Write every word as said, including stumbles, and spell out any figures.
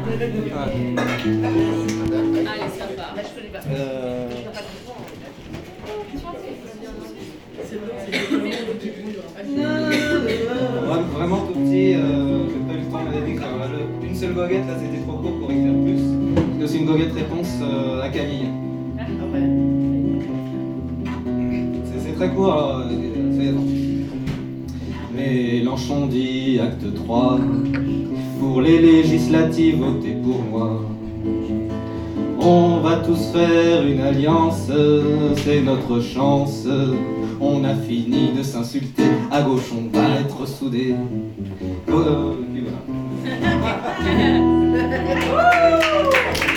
Allez, ça va. Euh... Vraiment tout petit, euh, j'ai pas eu le temps de l'écrire. Une seule goguette, là c'était trop court pour écrire plus. C'est une goguette réponse euh, à Camille. C'est très court, alors euh, soyez attendus. Mélenchon dit acte trois, pour les législatives, votez pour moi. On va tous faire une alliance, c'est notre chance. On a fini de s'insulter, à gauche on va être soudés. Oh, euh, puis voilà.